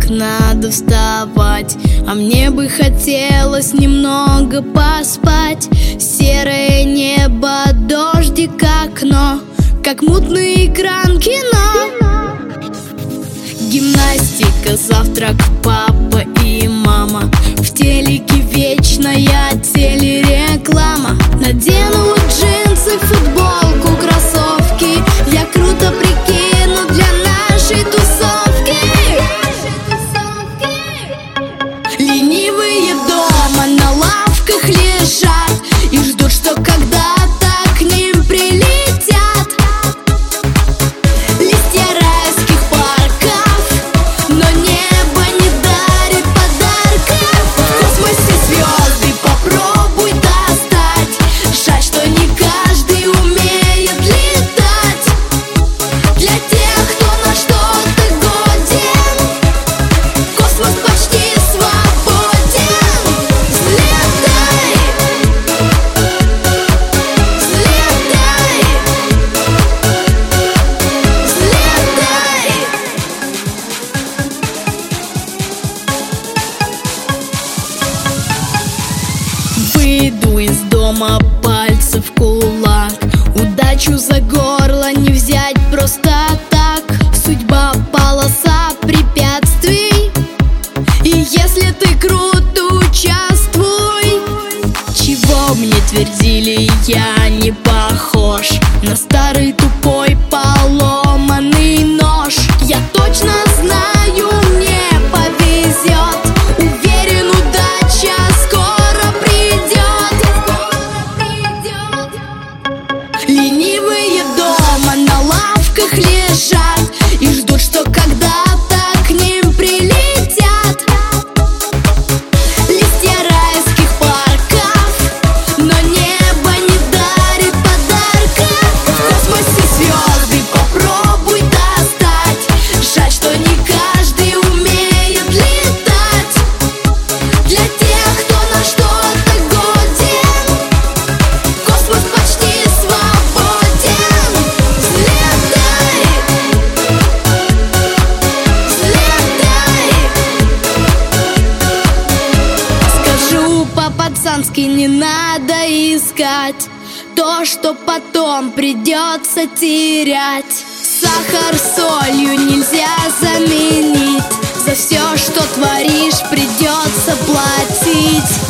как надо вставать, а мне бы хотелось немного поспать. Серое небо, дождик, окно, как мутный экран кино. Гимнастика, завтрак, папа и мама, в телеке вечная телереклама. Надену джинсы, футболку, кроссовки, я круто прикину для нашей тусовки. Ленивые дома на лавках лежат и ждут, что когда-то к ним прилетят листья райских парков, но небо не дарит подарков. В космосе звезды попробуй достать, жаль, что не каждый умеет летать. Для тех, кто на что-то годен, космос почти свободен. Взлетай, взлетай, взлетай. Выйду из дома, пальцы в кулак, удачу за горло не взять просто так. Судьба полоса препятствий, и если ты крут, участвуй. Чего мне твердили, я не похож на старый тупой поломанный нож. Я точно знаю, мне повезет, уверен, удача скоро придет. Ленивые дома на лавках лежат и ждут, что когда-то к ним прилетят листья райских парков, но небо не дарит подарков. В космосе звезды попробуй достать, жаль, что не каждый умеет летать. Для тех, кто на что-то годен, космос почти свободен. Взлетай, взлетай. Скажу по-пацански, не надо искать то, что потом придется терять. Сахар солью нельзя заменить, за все, что творишь, придется платить.